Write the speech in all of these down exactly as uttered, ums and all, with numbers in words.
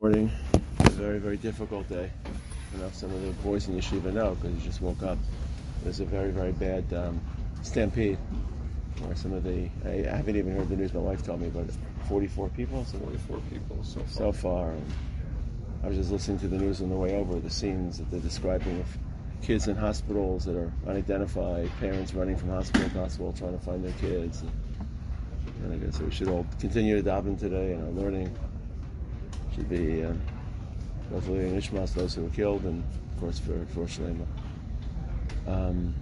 Morning. It's a very, very difficult day. I know some of the boys in yeshiva know because you just woke up. There's a very, very bad um, stampede where some of the, I, I haven't even heard the news, my wife told me, but forty-four people? So forty-four people so far. So far. And I was just listening to the news on the way over, the scenes that they're describing of kids in hospitals that are unidentified, parents running from hospital to hospital trying to find their kids. And, and I guess we should all continue to daven today and our learning. Should be uh, hopefully in Ishmas, those who were killed, and of course for for Shlema. Um,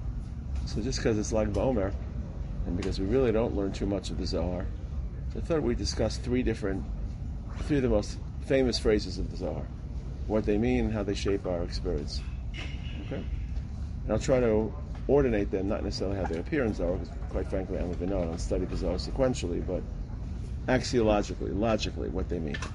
so just because it's Lag BaOmer, and because we really don't learn too much of the Zohar, so I thought we'd discuss three different, three of the most famous phrases of the Zohar, what they mean and how they shape our experience. Okay, and I'll try to ordinate them, not necessarily how they appear in Zohar, because quite frankly I don't even know. I don't study the Zohar sequentially, but axiologically, logically, what they mean.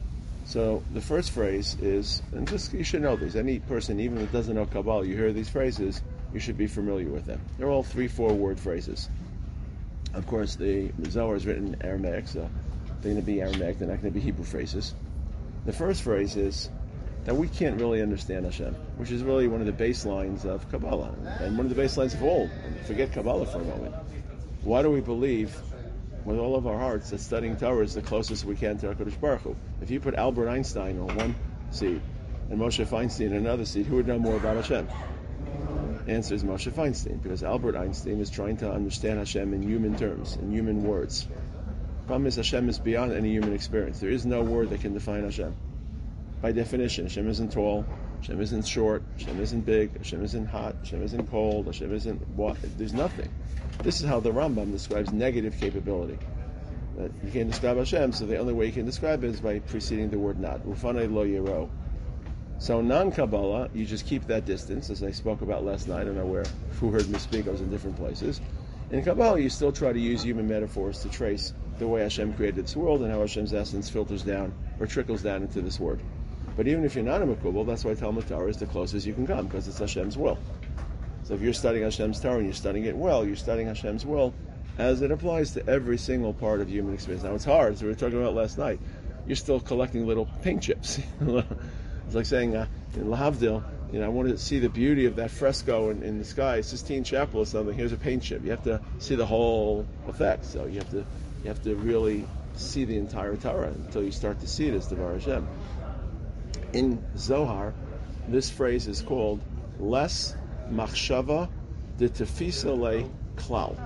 So the first phrase is, and just you should know these. Any person, even that doesn't know Kabbalah, you hear these phrases, you should be familiar with them. They're all three, four-word phrases. Of course, the Zohar is written in Aramaic, so they're going to be Aramaic. They're not going to be Hebrew phrases. The first phrase is that we can't really understand Hashem, which is really one of the baselines of Kabbalah, and one of the baselines of all. Forget Kabbalah for a moment. Why do we believe with all of our hearts that studying Torah is the closest we can to HaKadosh Baruch Hu? If you put Albert Einstein on one seat and Moshe Feinstein on another seat, who would know more about Hashem? The answer is Moshe Feinstein, because Albert Einstein is trying to understand Hashem in human terms, in human words. The problem is Hashem is beyond any human experience. There is no word that can define Hashem. By definition, Hashem isn't tall, Hashem isn't short, Hashem isn't big, Hashem isn't hot, Hashem isn't cold, Hashem isn't what. There's nothing. This is how the Rambam describes negative capability. That you can't describe Hashem, so the only way you can describe it is by preceding the word not. Ufanei lo yero. So non-Kabbalah, you just keep that distance, as I spoke about last night. I don't know where, who heard me speak, I was in different places. In Kabbalah, you still try to use human metaphors to trace the way Hashem created this world and how Hashem's essence filters down or trickles down into this world. But even if you're not a Mekubal, that's why Talmud Torah is the closest you can come, because it's Hashem's will. So if you're studying Hashem's Torah and you're studying it well, you're studying Hashem's will as it applies to every single part of human experience. Now it's hard, as we were talking about last night. You're still collecting little paint chips. It's like saying, uh, in Lahavdil, you know, I want to see the beauty of that fresco in, in the sky, Sistine Chapel or something. Here's a paint chip. You have to see the whole effect. So you have to you have to really see the entire Torah until you start to see it as Devar Hashem. In Zohar, this phrase is called Les Machshava de Tefisa Le Klal.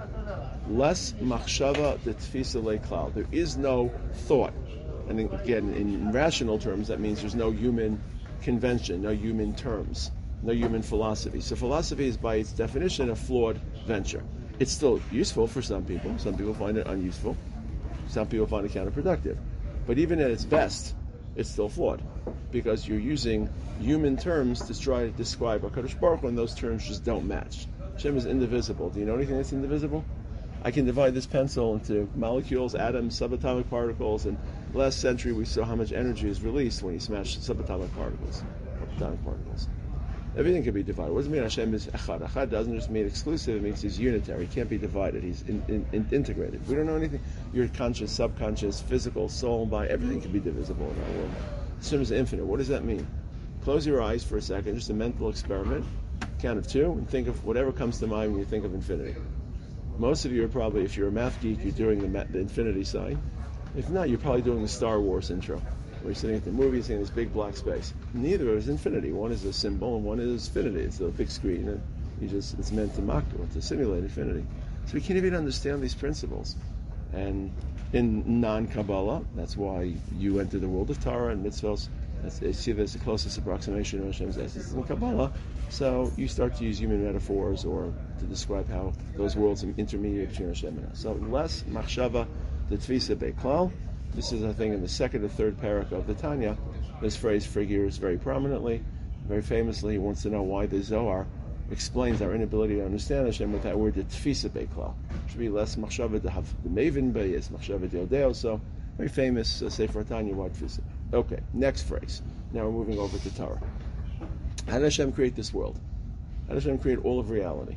Les Machshava de Tefisa Le Klal. There is no thought. And again, in rational terms, that means there's no human convention, no human terms, no human philosophy. So philosophy is, by its definition, a flawed venture. It's still useful for some people. Some people find it unuseful. Some people find it counterproductive. But even at its best, it's still flawed, because you're using human terms to try to describe HaKadosh Baruch Hu, and those terms just don't match. Hashem is indivisible. Do you know anything that's indivisible? I can divide this pencil into molecules, atoms, subatomic particles, and last century we saw how much energy is released when you smash subatomic particles, atomic particles. Everything can be divided. What does it mean Hashem is echad? Echad doesn't just mean exclusive, it means he's unitary. He can't be divided. He's in, in, in, integrated. We don't know anything. Your conscious, subconscious, physical, soul, body, everything can be divisible in our world. Hashem is infinite. What does that mean? Close your eyes for a second, just a mental experiment. Count of two, and think of whatever comes to mind when you think of infinity. Most of you are probably, if you're a math geek, you're doing the, ma- the infinity sign. If not, you're probably doing the Star Wars intro, where you're sitting at the movie, seeing this big black space. Neither is infinity. One is a symbol, and one is infinity. It's a big screen, and you just it's meant to mock or to simulate infinity. So we can't even understand these principles. And in non-Kabbalah, that's why you enter the world of Torah and mitzvahs. That's, you see that's the closest approximation of Hashem's essence in Kabbalah. So you start to use human metaphors or to describe how those worlds intermediate between Hashem and us. So less machshava de tfisa beklal. This is, I think, in the second or third parak of the Tanya. This phrase figures very prominently, very famously. He wants to know why the Zohar explains our inability to understand Hashem with that word de tfisa beklal. It should be less machshava de have the maven be, yes machshava de odeo. So very famous uh, Sefer Tanya, why tfisa. Okay, next phrase. Now we're moving over to Torah. How did Hashem create this world? How did Hashem create all of reality?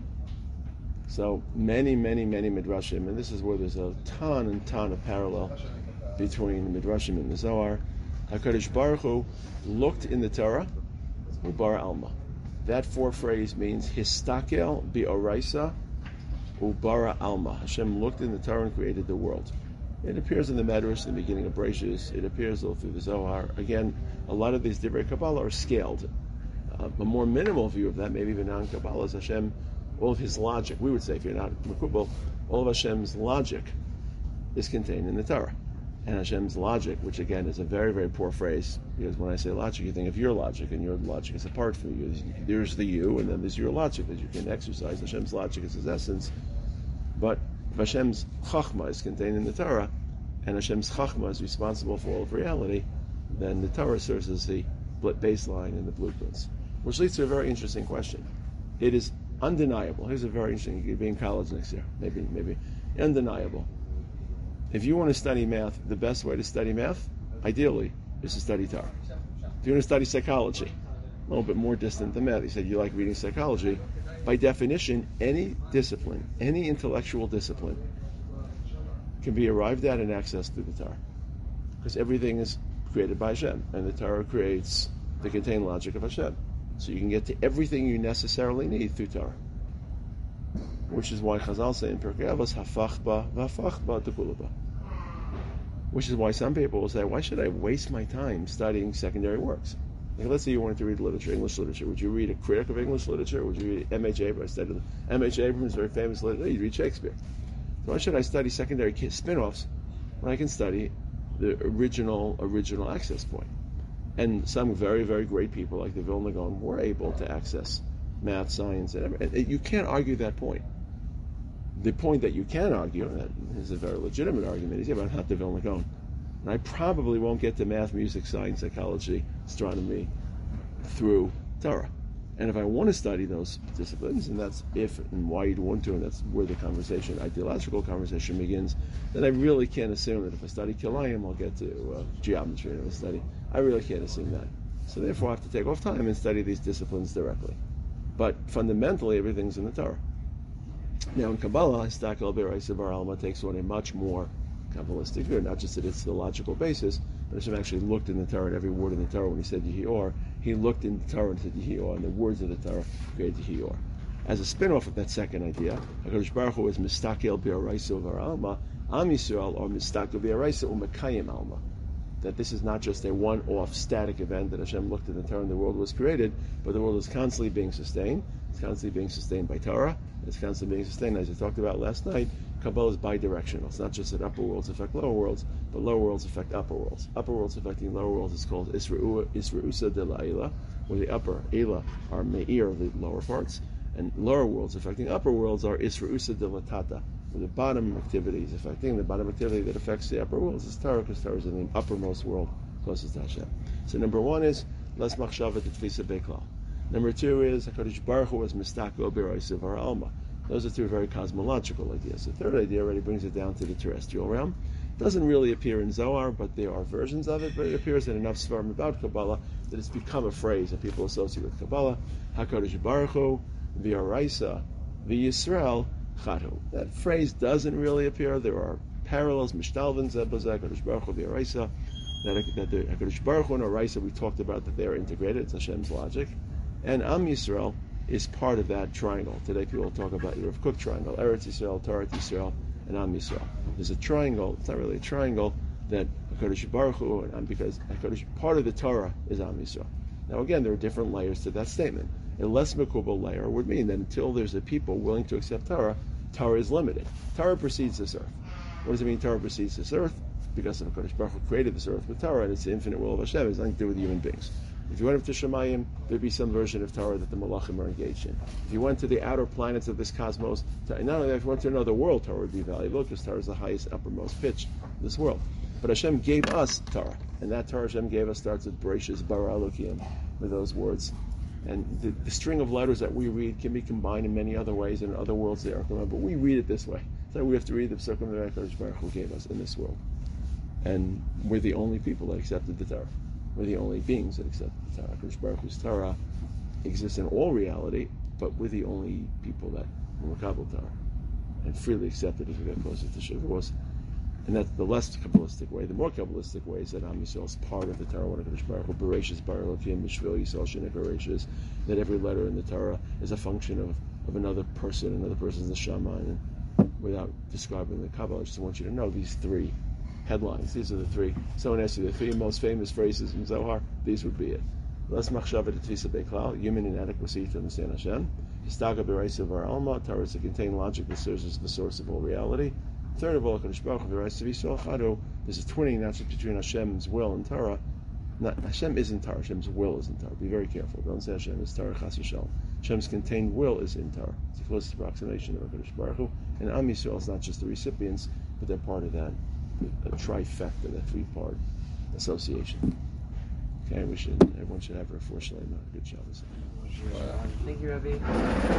So many, many, many midrashim, and this is where there's a ton and ton of parallel between the midrashim and the Zohar. HaKadosh Baruch Hu looked in the Torah, Ubara Alma. That four phrase means Histakel Bi'oraisa Ubara Alma. Hashem looked in the Torah and created the world. It appears in the Medrash, in the beginning of Bereshis. It appears all through the Zohar. Again, a lot of these Divrei Kabbalah are scaled. Uh, a more minimal view of that, maybe even non-Kabbalah, is Hashem, all of his logic. We would say, if you're not Mekubal, all of Hashem's logic is contained in the Torah. And Hashem's logic, which again is a very, very poor phrase, because when I say logic, you think of your logic, and your logic is apart from you. There's the you, and then there's your logic that you can exercise. Hashem's logic is his essence. But if Hashem's chachma is contained in the Torah, and Hashem's chachma is responsible for all of reality, then the Torah serves as the baseline and the blueprints. Which leads to a very interesting question. It is undeniable. Here's a very interesting, you could be in college next year, maybe, maybe. Undeniable. If you want to study math, the best way to study math, ideally, is to study Torah. If you want to study psychology, a little bit more distant than math, you said you like reading psychology, by definition, any discipline, any intellectual discipline, can be arrived at and accessed through the Torah. Because everything is created by Hashem, and the Torah creates the contained logic of Hashem. So you can get to everything you necessarily need through Torah. Which is why Chazal say in Pirkei Avos, Hafachba v'Hafachba Tekulaba. Which is why some people will say, why should I waste my time studying secondary works? Like, let's say you wanted to read literature, English literature. Would you read a critic of English literature? Would you read M H Abrams? I studied M H Abrams, very famous literature. You'd read Shakespeare. So why should I study secondary spin-offs when I can study the original, original access point? And some very, very great people like the Vilna Gaon were able to access math, science, and everything. You can't argue that point. The point that you can argue, and that is a very legitimate argument, is about not the Vilna Gaon. And I probably won't get to math, music, science, psychology, astronomy through Torah. And if I want to study those disciplines, and that's if and why you'd want to, and that's where the conversation, ideological conversation begins, then I really can't assume that if I study Kilayim, I'll get to uh, geometry and I study. I really can't assume that. So therefore I have to take off time and study these disciplines directly. But fundamentally, everything's in the Torah. Now in Kabbalah, Histakel Bi'oraisa Ubara Alma takes on a much more Kabbalistic view, not just that it's the logical basis, but Hashem actually looked in the Torah at every word in the Torah when he said Yehior. He looked in the Torah and said Yehior, and the words of the Torah created Yehior. As a spin-off of that second idea, HaKadosh Baruch Hu is Mistakel Bi'oraisa Ubara Alma, Am Yisrael, or Mistakel Bi'oraisa U'Mekayim Alma. That this is not just a one-off static event that Hashem looked in the Torah and the world was created, but the world is constantly being sustained. It's constantly being sustained by Torah. It's constantly being sustained, as I talked about last night. Kabbalah is bidirectional. It's not just that upper worlds affect lower worlds, but lower worlds affect upper worlds. Upper worlds affecting lower worlds is called Isra'usa de la Eila, where the upper Eila are Me'ir, the lower parts, and lower worlds affecting upper worlds are Isra'usa de la Tata, where the bottom activity is affecting, the bottom activity that affects the upper worlds is Torah, because Torah is in the uppermost world closest to Hashem. So number one is, Les Machshava T'Tfisa Beklal. Number two is, HaKadosh Baruch Hu is Mistako Bi'oraisa Ubara Alma. Those are two very cosmological ideas. The third idea already brings it down to the terrestrial realm. It doesn't really appear in Zohar, but there are versions of it, but it appears in enough svarim about Kabbalah that it's become a phrase that people associate with Kabbalah. HaKadosh Baruch Hu Bi'oraisa V'Yisrael Chatu. That phrase doesn't really appear. There are parallels, Mishtalvin Zebazak, HaKadosh Baruch Hu Bi'oraisa, that, that the HaKadosh Baruch Hu and Oraisa, we talked about that they're integrated. It's Hashem's logic. And Am Yisrael is part of that triangle. Today people talk about the Rav Kook triangle, Eretz Yisrael, Torah Yisrael, and Am Yisrael. There's a triangle, it's not really a triangle, that HaKadosh Baruch Hu, and because HaKadosh, part of the Torah is Am Yisrael. Now again, there are different layers to that statement. A less mekubal layer would mean that until there's a people willing to accept Torah, Torah is limited. Torah precedes this earth. What does it mean Torah precedes this earth? Because HaKadosh Baruch Hu created this earth with Torah, and it's the infinite will of Hashem. It has nothing to do with human beings. If you went up to Shemayim, there'd be some version of Torah that the Malachim are engaged in. If you went to the outer planets of this cosmos, not only that, if you went to another world, Torah would be valuable, because Torah is the highest, uppermost pitch in this world. But Hashem gave us Torah, and that Torah Hashem gave us starts with Bereshis Bara Elokim, with those words. And the, the string of letters that we read can be combined in many other ways, and in other worlds they are combined, but we read it this way. So we have to read the Psukim that HaKadosh Baruch Hu gave us in this world. And we're the only people that accepted the Torah. We're the only beings that accept the Torah. HaKadosh Baruch Hu's Torah exists in all reality, but we're the only people that will Makabel Torah and freely accept it as we get closer to Shavuos. And that's the less Kabbalistic way. The more Kabbalistic way is that Am Yisrael is part of the Torah. When HaKadosh Baruch Hu Bereshis Bar Elokim Mishvil Yisrael Shenei Bereshis, that every letter in the Torah is a function of, of another person, another person's neshama. And without describing the Kabbalah, I just want you to know these three headlines. These are the three. Someone asks you the three most famous phrases in Zohar. These would be it. Less machshava t'tfisa beklal, human inadequacy to understand Hashem. Histaga b'reisa var alma, Torah to contain logic that serves as the source of all reality. Third of all, HaKadosh Baruch Hu v'reisa v'yisrael chadu. There's a twinning not just between Hashem's will and Torah. Not, Hashem isn't Torah. Hashem's will is in Torah. Be very careful. Don't say Hashem is Torah chas v'shalom. Hashem's contained will is in Torah. It's the closest approximation of HaKadosh Baruch Hu. And Am Yisrael is not just the recipients, but they're part of that, a trifecta, that three-part association. Okay, we should. Everyone should have a refuah shleima. Good job. Thank you, Rabbi.